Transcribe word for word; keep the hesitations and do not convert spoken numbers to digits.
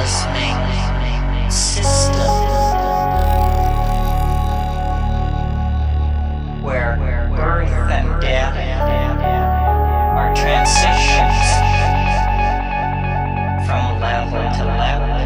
listening system where birth and death are transitions from level to level.